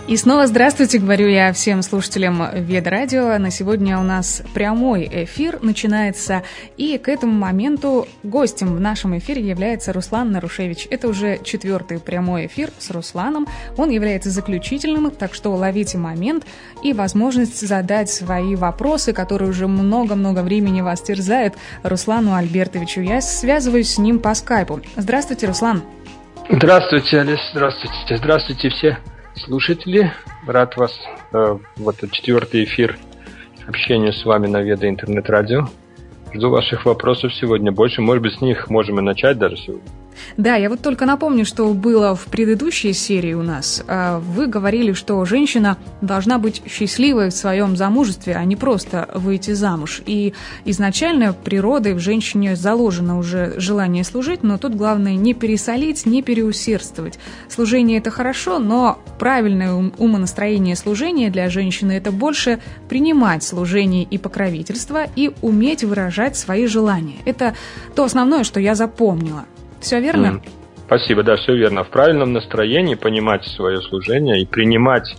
И снова здравствуйте, говорю я всем слушателям Ведрадио. На сегодня у нас прямой эфир начинается, и к этому моменту гостем в нашем эфире является Руслан Нарушевич. Это уже 4-й прямой эфир с Русланом. Он является заключительным, так что ловите момент и возможность задать свои вопросы, которые уже много-много времени вас терзают, Руслану Альбертовичу. Я связываюсь с ним по скайпу. Здравствуйте, Руслан. Здравствуйте, Олеся, здравствуйте. Здравствуйте все слушатели. Рад вас в этот 4-й эфир общения с вами на Веда Интернет-радио. Жду ваших вопросов сегодня больше. Может быть, с них можем и начать даже сегодня. Да, я вот только напомню, что было в предыдущей серии у нас. Вы говорили, что женщина должна быть счастливой в своем замужестве, а не просто выйти замуж. И изначально природой в женщине заложено уже желание служить, но тут главное не пересолить, не переусердствовать. Служение – это хорошо, но правильное умонастроение служения для женщины – это больше принимать служение и покровительство и уметь выражать свои желания. Это то основное, что я запомнила. Все верно? Спасибо, да, все верно. В правильном настроении понимать свое служение и принимать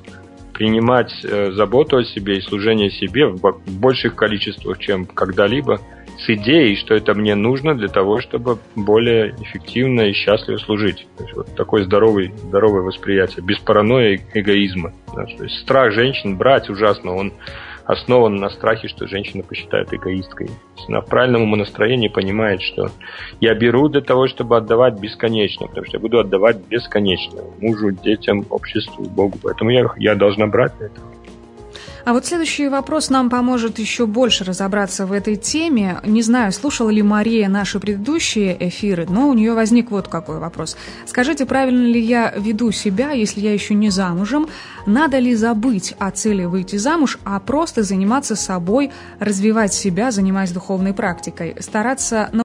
заботу о себе и служение себе в больших количествах, чем когда-либо, с идеей, что это мне нужно для того, чтобы более эффективно и счастливо служить. То есть вот такое здоровое восприятие, без паранойи и эгоизма. Да, то есть страх женщин брать ужасно, он основан на страхе, что женщина посчитает эгоисткой. Если она в правильном умонастроении понимает, что я беру для того, чтобы отдавать бесконечно, потому что я буду отдавать бесконечно мужу, детям, обществу, Богу. Поэтому я должна брать это. А вот следующий вопрос нам поможет еще больше разобраться в этой теме. Не знаю, слушала ли Мария наши предыдущие эфиры, но у нее возник вот какой вопрос. Скажите, правильно ли я веду себя, если я еще не замужем? Надо ли забыть о цели выйти замуж, а просто заниматься собой, развивать себя, занимаясь духовной практикой, стараться